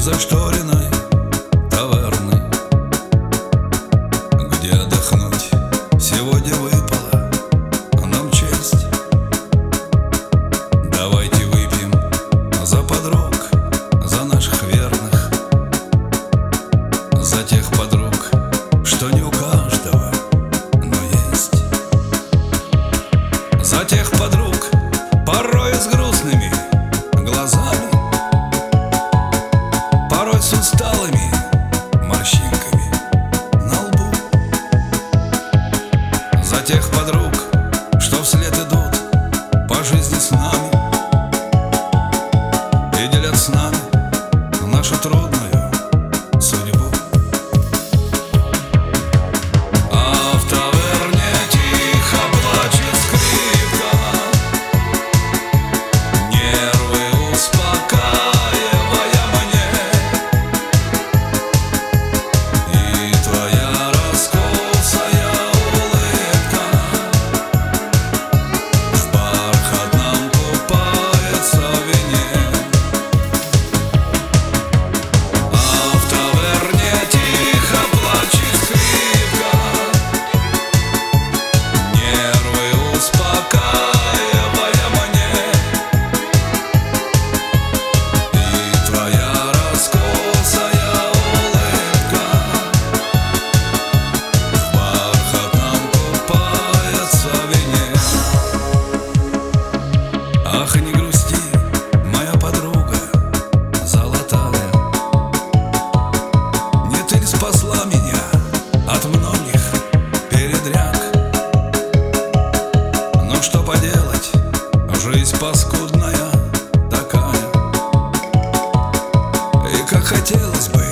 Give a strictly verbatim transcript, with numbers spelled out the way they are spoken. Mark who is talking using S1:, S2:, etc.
S1: зашторенной таверны, где отдохнуть сегодня выпала нам честь. Давайте выпьем за подруг, за наших верных, за тех подруг, что не у каждого, но есть. За тех подруг, порой с грустными глазами, порой с усталыми морщинками на лбу. За тех подруг, что вслед идут по жизни с нами и делят с нами нашу трудную судьбу. А в таверне тихо плачет скрипка, нервы успокаивая мне. И твоя раскосая улыбка в бархатном купается в вине. А в таверне тихо плачет скрипка, нервы успокаивая мне. И твоя раскосая улыбка в бархатном купается в вине. Ах, не грусти, моя подруга золотая, не ты ли спасла меня от многих передряг? Но что поделать, жизнь паскудная такая, и как хотелось бы